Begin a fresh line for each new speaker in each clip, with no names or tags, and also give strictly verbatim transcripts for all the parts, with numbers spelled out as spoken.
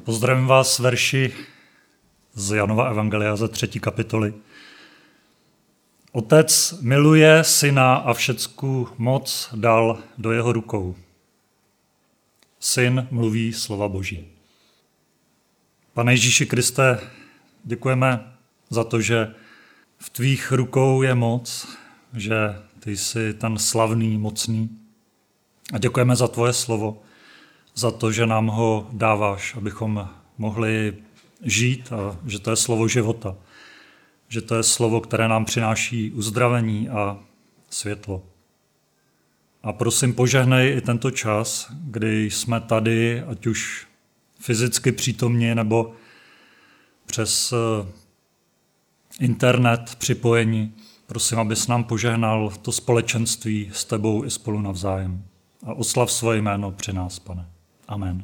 Pozdravím vás verši z Janova evangelia ze třetí kapitoly. Otec miluje syna a všecku moc dal do jeho rukou. Syn mluví slova Boží. Pane Ježíši Kriste, děkujeme za to, že v tvých rukou je moc, že ty jsi ten slavný, mocný. A děkujeme za tvoje slovo, za to, že nám ho dáváš, abychom mohli žít a že to je slovo života. Že to je slovo, které nám přináší uzdravení a světlo. A prosím, požehnej i tento čas, kdy jsme tady, ať už fyzicky přítomni, nebo přes internet připojení. Prosím, abys nám požehnal to společenství s tebou i spolu navzájem. A oslav svoje jméno při nás, Pane. Amen.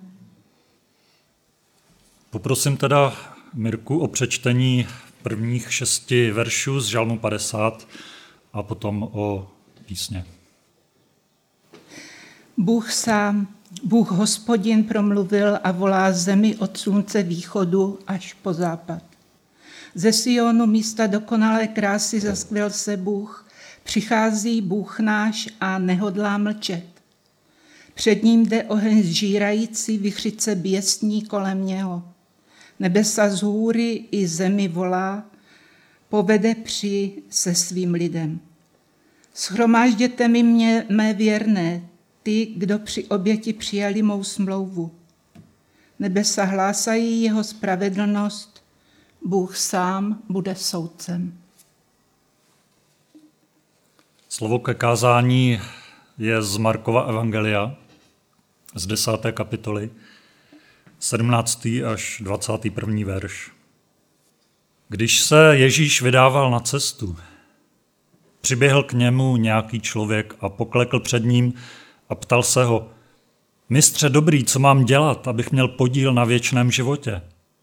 Poprosím teda Mirku o přečtení prvních šesti veršů z Žalmu padesát a potom o písně.
Bůh sám, Bůh Hospodin promluvil a volá zemi od slunce východu až po západ. Ze Sionu, místa dokonalé krásy, zaskvěl se Bůh, přichází Bůh náš a nehodlá mlčet. Před ním jde oheň zžírající, vichřice běsní kolem něho. Nebesa z hůry i zemi volá, povede při se svým lidem. Shromážděte mi mě, mé věrné, ty, kdo při oběti přijali mou smlouvu. Nebesa hlásají jeho spravedlnost, Bůh sám bude soudcem.
Slovo ke kázání je z Markova evangelia, z desáté kapitoly, sedmnáctý až dvacátý první verš. Když se Ježíš vydával na cestu, přiběhl k němu nějaký člověk a poklekl před ním a ptal se ho: Mistře dobrý, co mám dělat, abych měl podíl na věčném životě?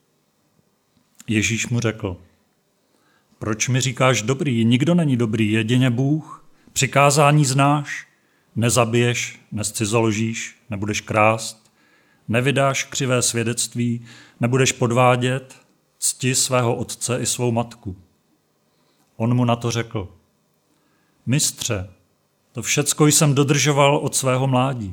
Ježíš mu řekl: Proč mi říkáš dobrý? Nikdo není dobrý, jedině Bůh. Přikázání znáš: nezabiješ, nezcizoložíš, nebudeš krást, nevydáš křivé svědectví, nebudeš podvádět, cti svého otce i svou matku. On mu na to řekl: Mistře, to všecko jsem dodržoval od svého mládí.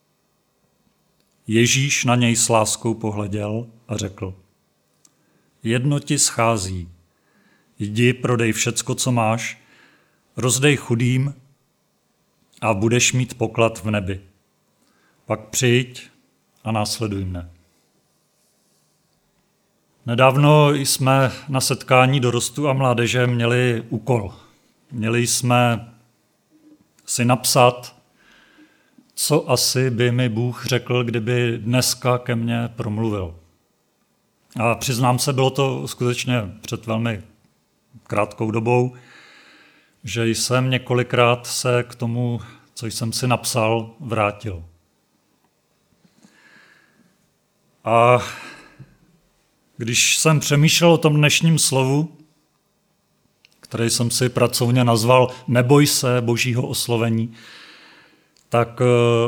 Ježíš na něj s láskou pohleděl a řekl: Jedno ti schází. Jdi, prodej všecko, co máš, rozdej chudým a budeš mít poklad v nebi. Pak přijď a následuj mne. Nedávno jsme na setkání dorostu a mládeže měli úkol. Měli jsme si napsat, co asi by mi Bůh řekl, kdyby dneska ke mně promluvil. A přiznám se, bylo to skutečně před velmi krátkou dobou, že jsem několikrát se k tomu, co jsem si napsal, vrátil. A když jsem přemýšlel o tom dnešním slovu, který jsem si pracovně nazval Neboj se Božího oslovení, tak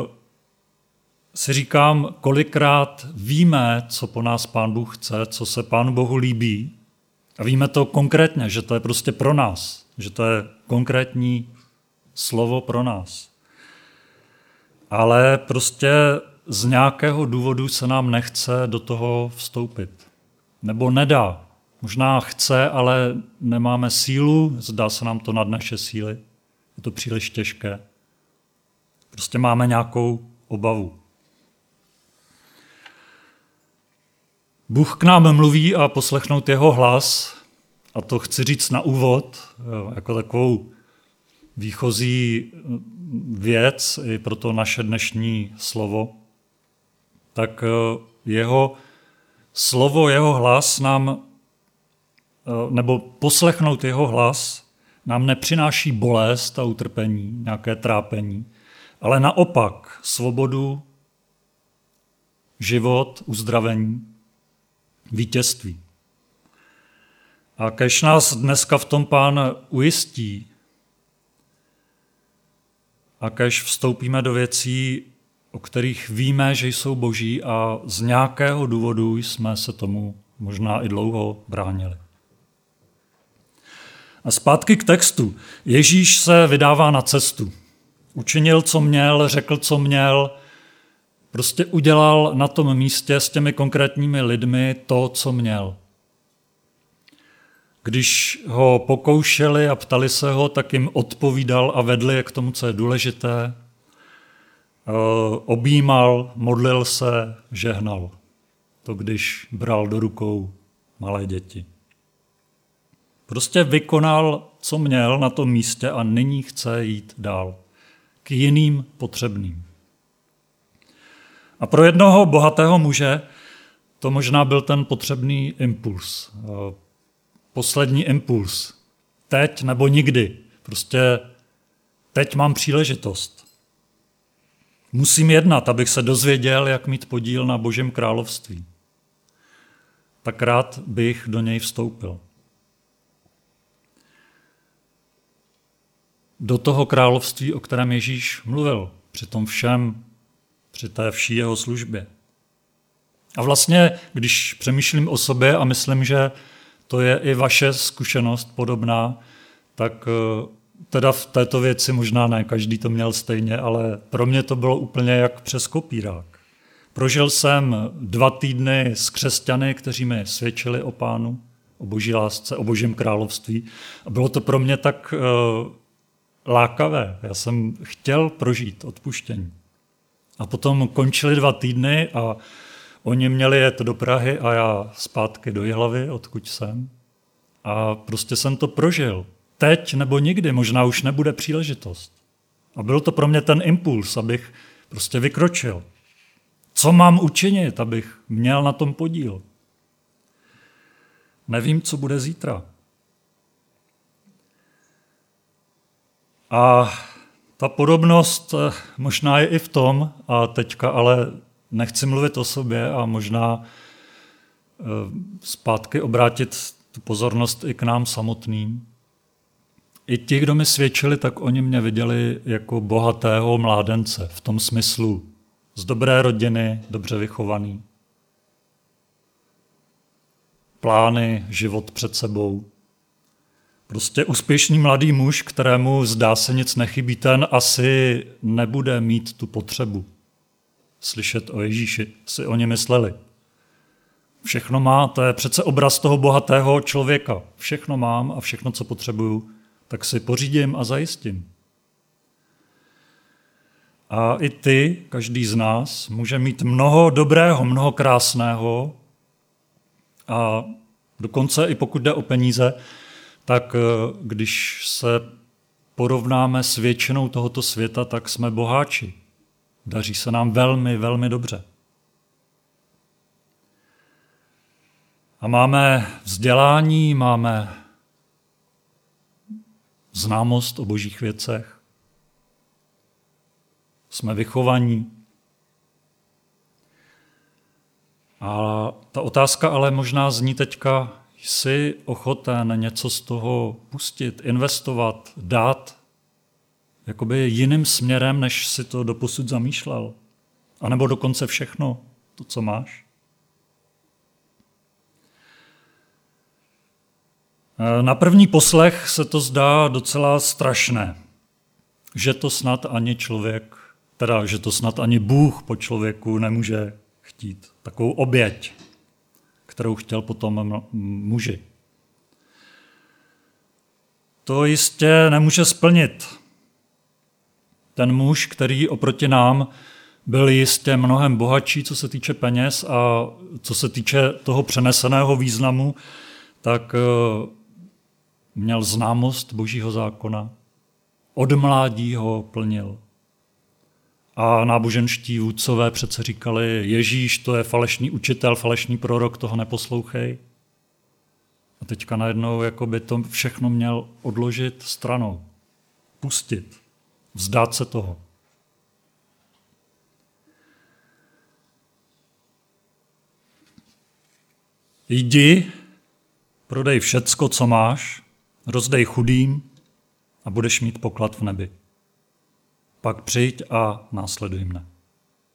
si říkám, kolikrát víme, co po nás Pán Bůh chce, co se Pánu Bohu líbí. A víme to konkrétně, že to je prostě pro nás, že to je konkrétní slovo pro nás. Ale prostě z nějakého důvodu se nám nechce do toho vstoupit. Nebo nedá. Možná chce, ale nemáme sílu, zdá se nám to nad naše síly. Je to příliš těžké. Prostě máme nějakou obavu. Bůh k nám mluví a poslechnout jeho hlas, a to chci říct na úvod, jako takovou výchozí věc i pro to naše dnešní slovo, tak jeho slovo, jeho hlas nám, nebo poslechnout jeho hlas, nám nepřináší bolest a utrpení, nějaké trápení, ale naopak svobodu, život, uzdravení, vítězství. A kež nás dneska v tom Pán ujistí a kež vstoupíme do věcí o kterých víme, že jsou boží a z nějakého důvodu jsme se tomu možná i dlouho bránili. A zpátky k textu. Ježíš se vydává na cestu. Učinil, co měl, řekl, co měl, prostě udělal na tom místě s těmi konkrétními lidmi to, co měl. Když ho pokoušeli a ptali se ho, tak jim odpovídal a vedli je k tomu, co je důležité. Objímal, modlil se, žehnal. To když bral do rukou malé děti. Prostě vykonal, co měl na tom místě a nyní chce jít dál. K jiným potřebným. A pro jednoho bohatého muže to možná byl ten potřebný impuls. Poslední impuls. Teď nebo nikdy. Prostě teď mám příležitost. Musím jednat, abych se dozvěděl, jak mít podíl na Božím království. Tak rád bych do něj vstoupil. Do toho království, o kterém Ježíš mluvil, při tom všem, při té vší jeho službě. A vlastně, když přemýšlím o sobě a myslím, že to je i vaše zkušenost podobná, tak teda v této věci možná ne, každý to měl stejně, ale pro mě to bylo úplně jak přes kopírák. Prožil jsem dva týdny s křesťany, kteří mi svědčili o Pánu, o Boží lásce, o Božím království. A bylo to pro mě tak uh, lákavé. Já jsem chtěl prožít odpuštění. A potom končily dva týdny a oni měli jet do Prahy a já zpátky do Jihlavy, odkud jsem. A prostě jsem to prožil. Teď nebo nikdy, možná už nebude příležitost. A byl to pro mě ten impuls, abych prostě vykročil. Co mám učinit, abych měl na tom podíl? Nevím, co bude zítra. A ta podobnost možná je i v tom, a teďka ale nechci mluvit o sobě a možná zpátky obrátit tu pozornost i k nám samotným. I ti, kdo mi svědčili, tak oni mě viděli jako bohatého mládence, v tom smyslu z dobré rodiny, dobře vychovaný. Plány, život před sebou. Prostě úspěšný mladý muž, kterému zdá se nic nechybí, ten asi nebude mít tu potřebu slyšet o Ježíši, si oni mysleli. Všechno má, to je přece obraz toho bohatého člověka. Všechno mám a všechno, co potřebuju, tak si pořídím a zajistím. A i ty, každý z nás, může mít mnoho dobrého, mnoho krásného a dokonce i pokud jde o peníze, tak když se porovnáme s většinou tohoto světa, tak jsme boháči. Daří se nám velmi, velmi dobře. A máme vzdělání, máme známost o božích věcech, jsme vychovaní. A ta otázka ale možná zní teďka, jsi ochoten něco z toho pustit, investovat, dát jakoby jiným směrem, než si to doposud zamýšlel? A nebo dokonce všechno, to, co máš? Na první poslech se to zdá docela strašné, že to snad ani člověk, teda že to snad ani Bůh po člověku nemůže chtít. Takovou oběť, kterou chtěl potom muži. To jistě nemůže splnit. Ten muž, který oproti nám byl jistě mnohem bohatší, co se týče peněz a co se týče toho přeneseného významu, tak měl známost Božího zákona. Od mládí ho plnil. A náboženští vůdcové přece říkali, Ježíš, to je falešný učitel, falešný prorok, toho neposlouchej. A teďka najednou jakoby to všechno měl odložit stranou. Pustit. Vzdát se toho. Jdi, prodej všecko, co máš, rozdej chudým a budeš mít poklad v nebi. Pak přijď a následuj mne.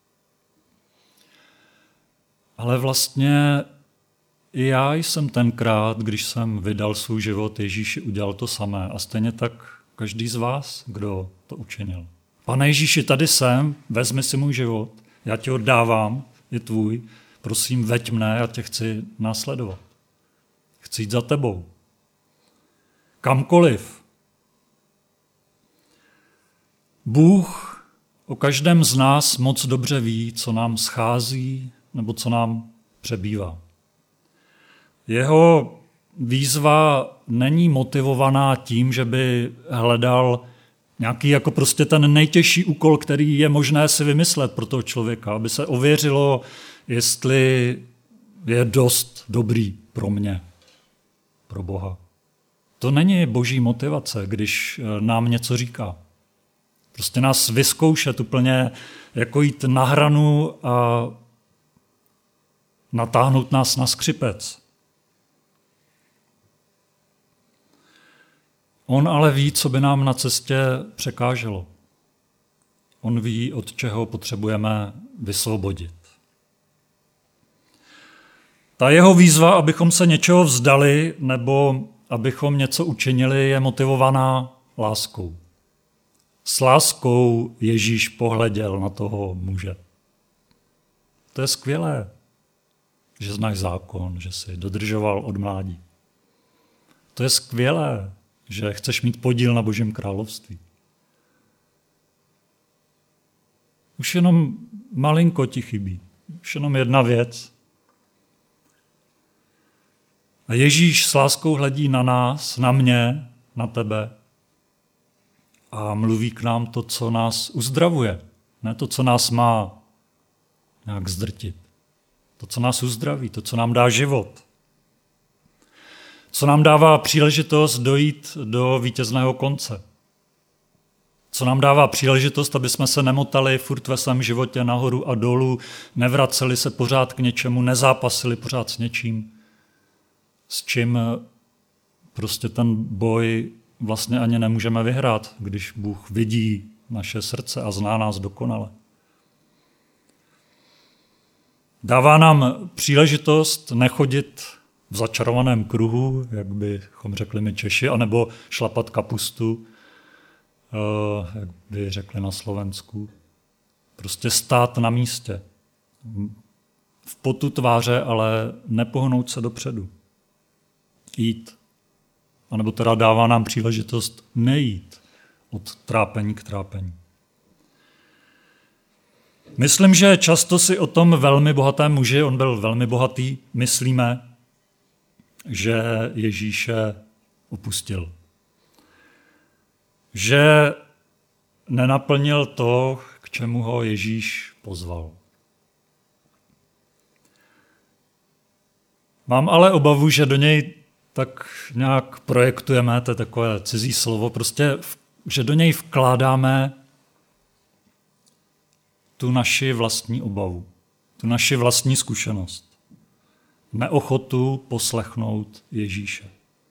Ale vlastně i já jsem tenkrát, když jsem vydal svůj život Ježíši, udělal to samé. A stejně tak každý z vás, kdo to učinil. Pane Ježíši, tady jsem, vezmi si můj život, já ti ho dávám, je tvůj, prosím, veď mne, já tě chci následovat. Chci jít za tebou. Kamkoliv. Bůh o každém z nás moc dobře ví, co nám schází nebo co nám přebývá. Jeho výzva není motivovaná tím, že by hledal nějaký jako prostě ten nejtěžší úkol, který je možné si vymyslet pro toho člověka, aby se ověřilo, jestli je dost dobrý pro mě, pro Boha. To není boží motivace, když nám něco říká. Prostě nás vyzkoušet úplně, jako jít na hranu a natáhnout nás na skřipec. On ale ví, co by nám na cestě překáželo. On ví, od čeho potřebujeme vysvobodit. Ta jeho výzva, abychom se něčeho vzdali nebo abychom něco učinili, je motivovaná láskou. S láskou Ježíš pohleděl na toho muže. To je skvělé, že znáš zákon, že jsi dodržoval od mládí. To je skvělé, že chceš mít podíl na Božím království. Už jenom malinko ti chybí. Už jenom jedna věc. A Ježíš s láskou hledí na nás, na mě, na tebe a mluví k nám to, co nás uzdravuje. Ne to, co nás má nějak zdrtit. To, co nás uzdraví, to, co nám dá život. Co nám dává příležitost dojít do vítězného konce. Co nám dává příležitost, aby jsme se nemotali furt ve svém životě nahoru a dolů, nevraceli se pořád k něčemu, nezápasili pořád s něčím, s čím prostě ten boj vlastně ani nemůžeme vyhrát, když Bůh vidí naše srdce a zná nás dokonale. Dává nám příležitost nechodit v začarovaném kruhu, jak bychom řekli my Češi, anebo šlapat kapustu, jak by řekli na Slovensku. Prostě stát na místě. V potu tváře, ale nepohnout se dopředu. Jít. A nebo teda dává nám příležitost nejít od trápení k trápení. Myslím, že často si o tom velmi bohatém muži, on byl velmi bohatý, myslíme, že Ježíše opustil. Že nenaplnil to, k čemu ho Ježíš pozval. Mám ale obavu, že do něj tak nějak projektujeme, to je takové cizí slovo, prostě, že do něj vkládáme tu naši vlastní obavu, tu naši vlastní zkušenost. Neochotu poslechnout Ježíše.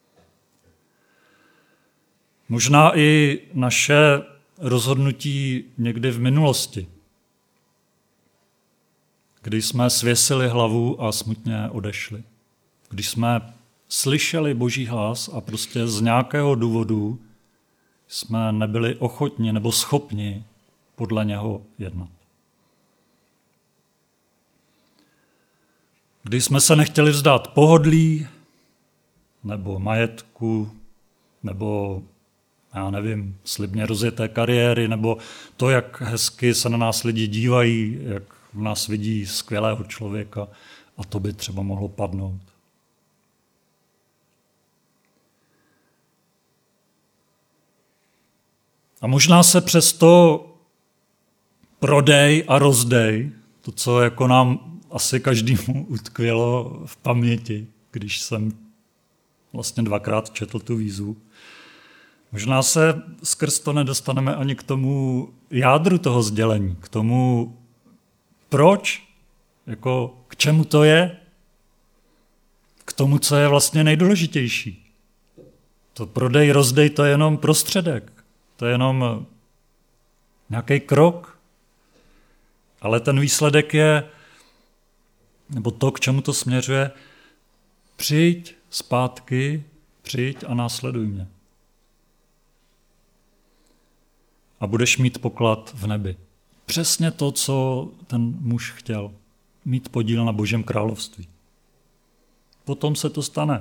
Možná i naše rozhodnutí někdy v minulosti, kdy jsme svěsili hlavu a smutně odešli. Když jsme slyšeli Boží hlas a prostě z nějakého důvodu jsme nebyli ochotni nebo schopni podle něho jednat. Když jsme se nechtěli vzdát pohodlí, nebo majetku, nebo, já nevím, slibně rozjeté kariéry, nebo to, jak hezky se na nás lidi dívají, jak v nás vidí skvělého člověka, a to by třeba mohlo padnout. A možná se přesto prodej a rozdej, to, co jako nám asi každému utkvělo v paměti, když jsem vlastně dvakrát četl tu výzvu. Možná se skrz to nedostaneme ani k tomu jádru toho sdělení, k tomu, proč, jako k čemu to je, k tomu, co je vlastně nejdůležitější. To prodej, rozdej, to je jenom prostředek, to je jenom nějaký krok, ale ten výsledek je nebo to, k čemu to směřuje, přijď zpátky, přijď a následuj mě. A budeš mít poklad v nebi. Přesně to, co ten muž chtěl. Mít podíl na Božím království. Potom se to stane.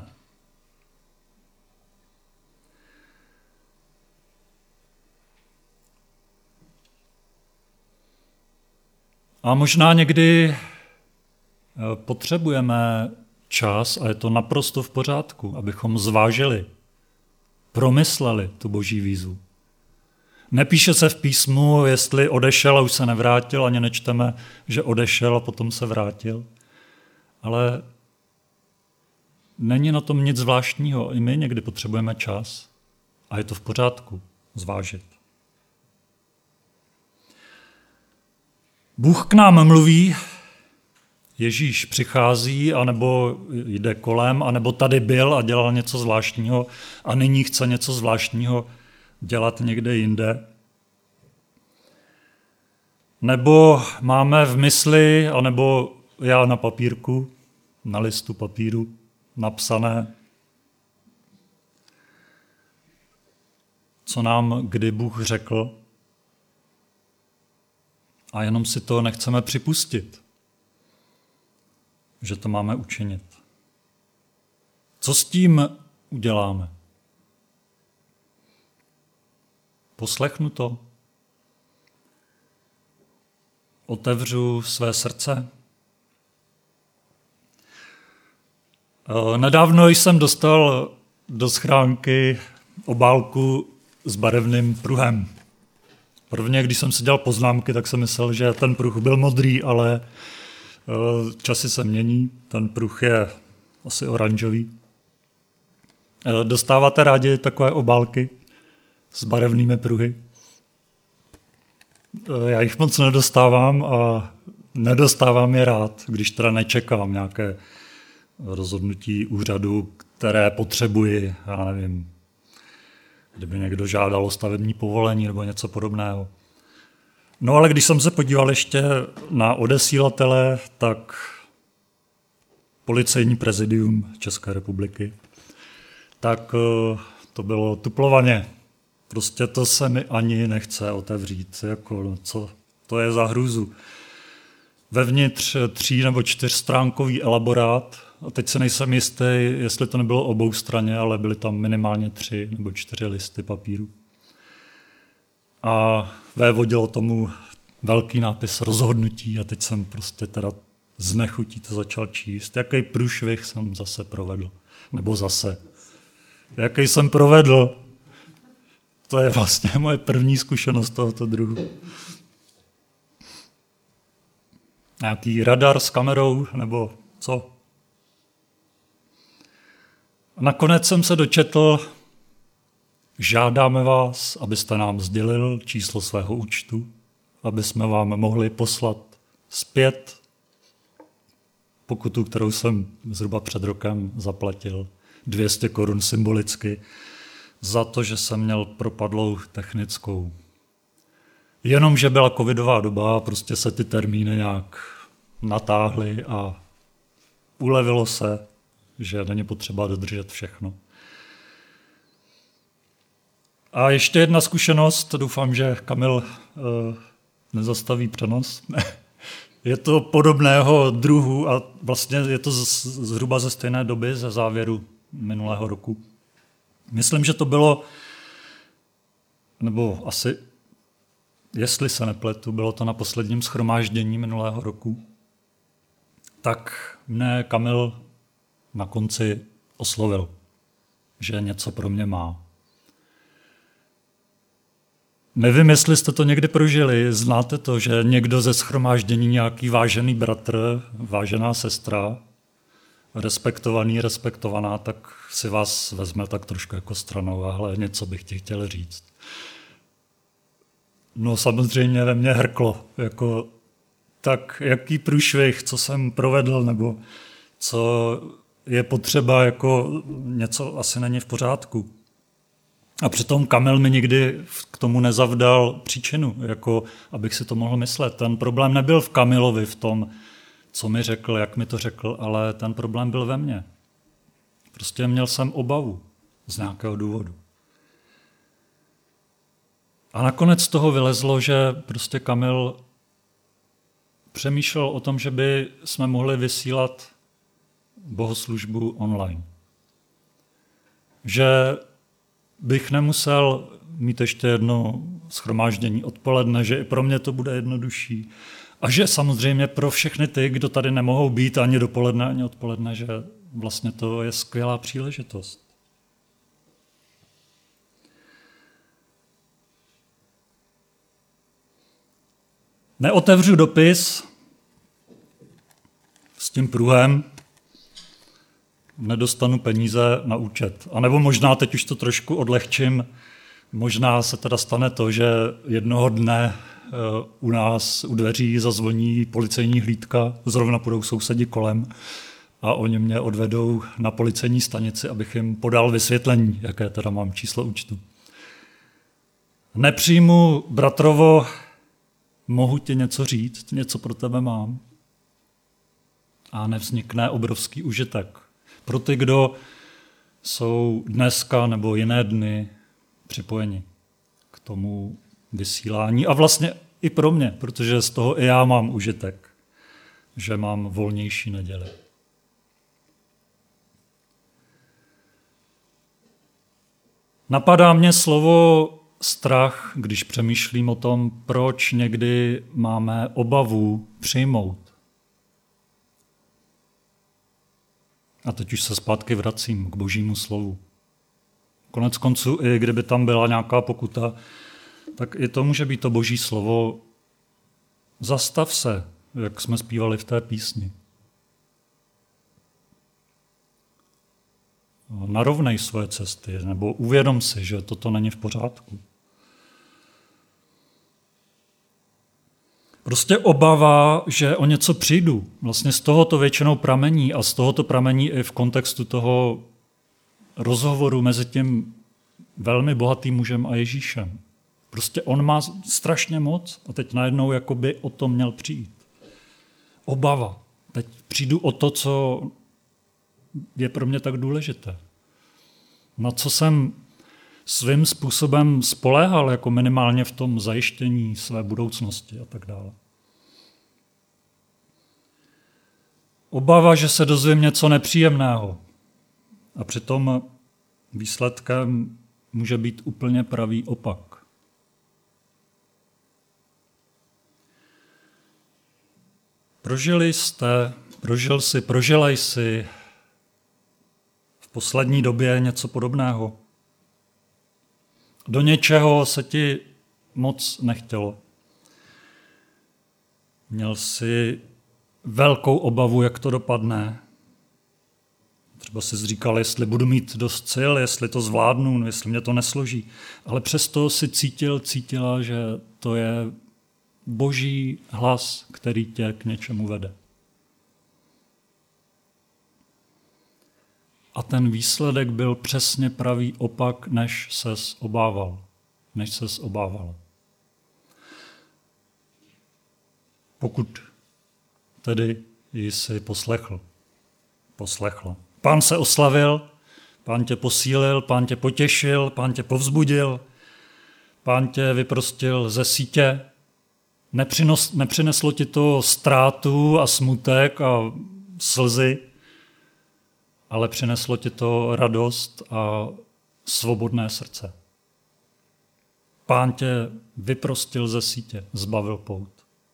A možná někdy potřebujeme čas, a je to naprosto v pořádku, abychom zvážili, promysleli tu Boží výzvu. Nepíše se v písmu, jestli odešel a už se nevrátil, ani nečteme, že odešel a potom se vrátil. Ale není na tom nic zvláštního. I my někdy potřebujeme čas a je to v pořádku zvážit. Bůh k nám mluví, Ježíš přichází, anebo jde kolem, anebo tady byl a dělal něco zvláštního a nyní chce něco zvláštního dělat někde jinde. Nebo máme v mysli, anebo já na papírku, na listu papíru napsané, co nám kdy Bůh řekl, a jenom si to nechceme připustit, že to máme učinit. Co s tím uděláme? Poslechnu to? Otevřu své srdce? Nedávno jsem dostal do schránky obálku s barevným pruhem. Prvně, když jsem si dělal poznámky, tak jsem myslel, že ten pruh byl modrý, ale časy se mění, ten pruh je asi oranžový. Dostáváte rádi takové obálky s barevnými pruhy? Já jich moc nedostávám a nedostávám je rád, když teda nečekám nějaké rozhodnutí úřadu, které potřebuji, já nevím, kdyby někdo žádal o stavební povolení nebo něco podobného. No ale když jsem se podíval ještě na odesílatele, tak Policejní prezidium České republiky, tak to bylo tuplovaně. Prostě to se mi ani nechce otevřít. Jako, co to je za hrůzu. Vevnitř tří nebo čtyřstránkový elaborát, a teď se nejsem jistý, jestli to nebylo obou straně, ale byly tam minimálně tři nebo čtyři listy papíru. A vévodilo tomu velký nápis rozhodnutí a teď jsem prostě teda z nechutí to začal číst. Jaký průšvih jsem zase provedl. Nebo zase. Jaký jsem provedl. To je vlastně moje první zkušenost tohoto druhu. Nějaký radar s kamerou, nebo co? A nakonec jsem se dočetl, žádáme vás, abyste nám sdělil číslo svého účtu, aby jsme vám mohli poslat zpět pokutu, kterou jsem zhruba před rokem zaplatil, dvě stě korun symbolicky, za to, že jsem měl propadlou technickou. Jenomže byla covidová doba, prostě se ty termíny nějak natáhly a ulevilo se, že není potřeba dodržet všechno. A ještě jedna zkušenost, doufám, že Kamil uh, nezastaví přenos. Je to podobného druhu a vlastně je to z, zhruba ze stejné doby, ze závěru minulého roku. Myslím, že to bylo, nebo asi, jestli se nepletu, bylo to na posledním shromáždění minulého roku, tak mne Kamil na konci oslovil, že něco pro mě má. Nevím, jestli jste to někdy prožili, znáte to, že někdo ze shromáždění, nějaký vážený bratr, vážená sestra, respektovaný, respektovaná, tak si vás vezme tak trošku jako stranou, ale něco bych ti chtěl říct. No samozřejmě ve mně hrklo, jako tak jaký průšvih, co jsem provedl, nebo co je potřeba, jako něco asi není v pořádku. A přitom Kamil mi nikdy k tomu nezavdal příčinu, jako abych si to mohl myslet. Ten problém nebyl v Kamilovi, v tom, co mi řekl, jak mi to řekl, ale ten problém byl ve mně. Prostě měl jsem obavu z nějakého důvodu. A nakonec z toho vylezlo, že prostě Kamil přemýšlel o tom, že by jsme mohli vysílat bohoslužbu online. Že bych nemusel mít ještě jedno shromáždění odpoledne, že i pro mě to bude jednodušší. A že samozřejmě pro všechny ty, kdo tady nemohou být ani dopoledne, ani odpoledne, že vlastně to je skvělá příležitost. Neotevřu dopis s tím pruhem, nedostanu peníze na účet. A nebo možná teď už to trošku odlehčím, možná se teda stane to, že jednoho dne u nás u dveří zazvoní policejní hlídka, zrovna půjdou sousedi kolem a oni mě odvedou na policejní stanici, abych jim podal vysvětlení, jaké teda mám číslo účtu. Nepřijmu, bratrovo, mohu ti něco říct, něco pro tebe mám. A nevznikne obrovský užitek. Pro ty, kdo jsou dneska nebo jiné dny připojeni k tomu vysílání. A vlastně i pro mě, protože z toho i já mám užitek, že mám volnější neděli. Napadá mě slovo strach, když přemýšlím o tom, proč někdy máme obavu přijmout. A teď už se zpátky vracím k Božímu slovu. Konec konců, i kdyby tam byla nějaká pokuta, tak i to může být to Boží slovo. Zastav se, jak jsme zpívali v té písni. Narovnej svoje cesty, nebo uvědom si, že toto není v pořádku. Prostě obava, že o něco přijdu. Vlastně z toho to většinou pramení a z toho to pramení i v kontextu toho rozhovoru mezi tím velmi bohatým mužem a Ježíšem. Prostě on má strašně moc a teď najednou jakoby o to měl přijít. Obava. Teď přijdu o to, co je pro mě tak důležité. Na co jsem svým způsobem spoléhal, jako minimálně v tom zajištění své budoucnosti a tak dále. Obava, že se dozvím něco nepříjemného. A přitom výsledkem může být úplně pravý opak. Prožili jste, prožil si, prožilej si v poslední době něco podobného. Do něčeho se ti moc nechtělo. Měl jsi velkou obavu, jak to dopadne. Třeba jsi říkal, jestli budu mít dost sil, jestli to zvládnu, jestli mě to nesloží. Ale přesto si cítil, cítila, že to je Boží hlas, který tě k něčemu vede. A ten výsledek byl přesně pravý opak, než ses obával. Než ses obával. Pokud tedy jsi poslechl. Poslechla. Pán se oslavil, Pán tě posílil, Pán tě potěšil, Pán tě povzbudil, Pán tě vyprostil ze sítě. Nepřinos, nepřineslo ti to ztrátu a smutek a slzy, ale přineslo ti to radost a svobodné srdce. Pán tě vyprostil ze sítě, zbavil pout.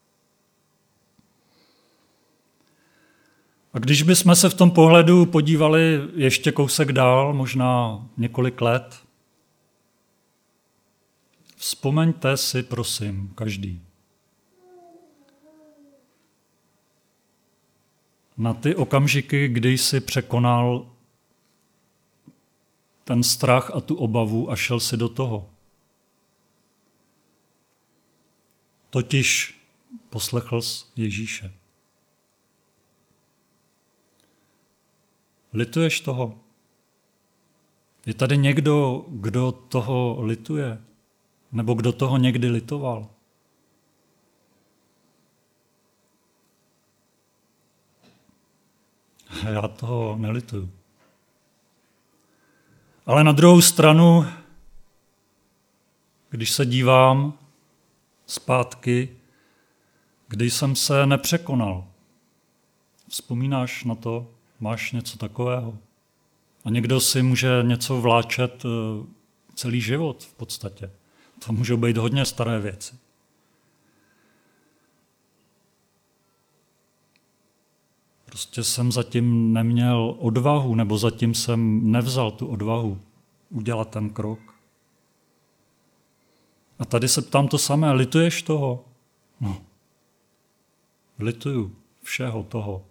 A když bychom se v tom pohledu podívali ještě kousek dál, možná několik let, vzpomeňte si, prosím, každý, na ty okamžiky, kdy jsi překonal ten strach a tu obavu a šel si do toho. Totiž poslechl jsi Ježíše. Lituješ toho? Je tady někdo, kdo toho lituje? Nebo kdo toho někdy litoval? Já toho nelituju. Ale na druhou stranu, když se dívám zpátky, kdy jsem se nepřekonal, vzpomínáš na to? Máš něco takového? A někdo si může něco vláčet celý život v podstatě. To můžou být hodně staré věci. Prostě jsem zatím neměl odvahu, nebo zatím jsem nevzal tu odvahu udělat ten krok. A tady se ptám to samé, lituješ toho? No. Lituju všeho toho.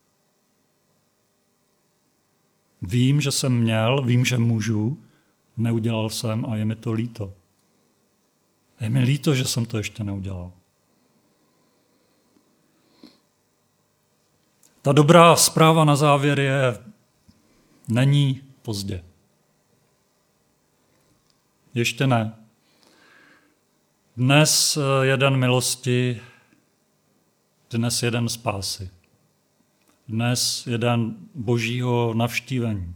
Vím, že jsem měl, vím, že můžu, neudělal jsem a je mi to líto. Je mi líto, že jsem to ještě neudělal. Ta dobrá zpráva na závěr je, není pozdě. Ještě ne. Dnes jeden milosti, dnes jeden spásy. Dnes jeden božího navštívení.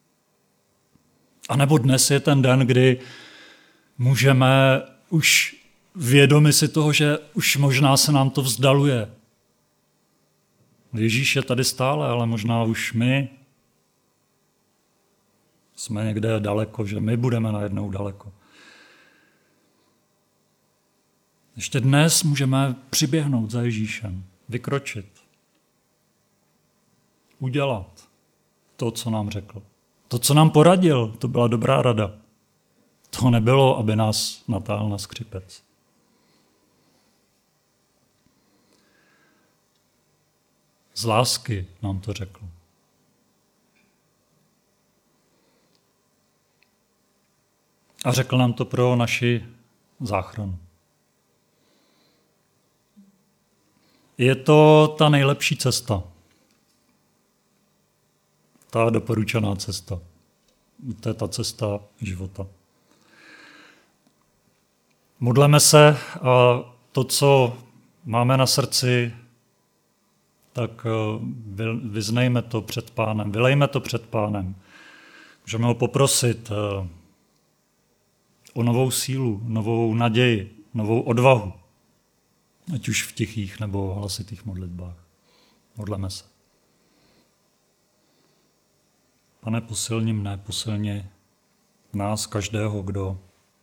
A nebo dnes je ten den, kdy můžeme už vědomi si toho, že už možná se nám to vzdaluje. Ježíš je tady stále, ale možná už my jsme někde daleko, že my budeme najednou daleko. Ještě dnes můžeme přiběhnout za Ježíšem, vykročit, udělat to, co nám řekl. To, co nám poradil, to byla dobrá rada. To nebylo, aby nás natáhl na skřipec. Z lásky nám to řekl. A řekl nám to pro naši záchranu. Je to ta nejlepší cesta. Ta doporučená cesta. To je ta cesta života. Modleme se a to, co máme na srdci, tak vyznejme to před Pánem, vylejme to před Pánem. Můžeme ho poprosit o novou sílu, novou naději, novou odvahu, ať už v tichých nebo hlasitých modlitbách. Modleme se. Pane, posilni mne, posilni nás, každého, kdo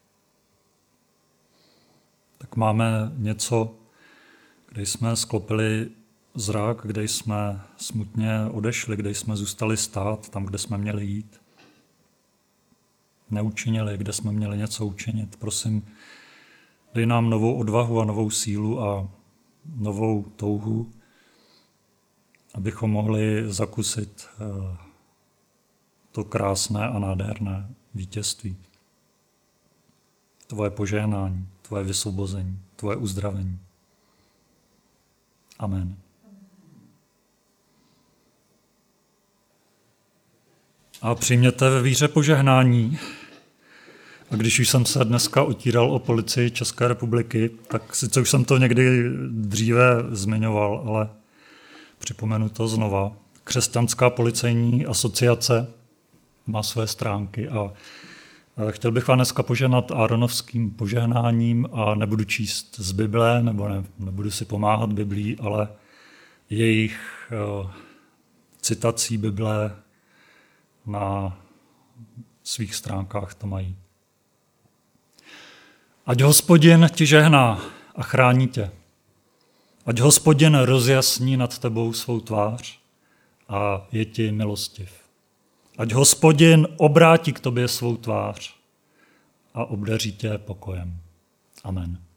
tak máme něco, kde jsme sklopili zrak, kde jsme smutně odešli, kde jsme zůstali stát, tam, kde jsme měli jít. Neučinili, kde jsme měli něco učinit. Prosím, dej nám novou odvahu a novou sílu a novou touhu, abychom mohli zakusit to krásné a nádherné vítězství. Tvoje požehnání, tvoje vysvobození, tvoje uzdravení. Amen. A přijměte ve víře požehnání. A když už jsem se dneska otíral o policii České republiky, tak sice už jsem to někdy dříve zmiňoval, ale připomenu to znova. Křesťanská policejní asociace má své stránky a chtěl bych vám dneska požehnat áronovským požehnáním a nebudu číst z Bible, nebo ne, nebudu si pomáhat Biblí, ale jejich uh, citací Bible na svých stránkách to mají. Ať Hospodin ti žehná a chrání tě. Ať Hospodin rozjasní nad tebou svou tvář a je ti milostiv. Ať Hospodin obrátí k tobě svou tvář a obdaří tě pokojem. Amen.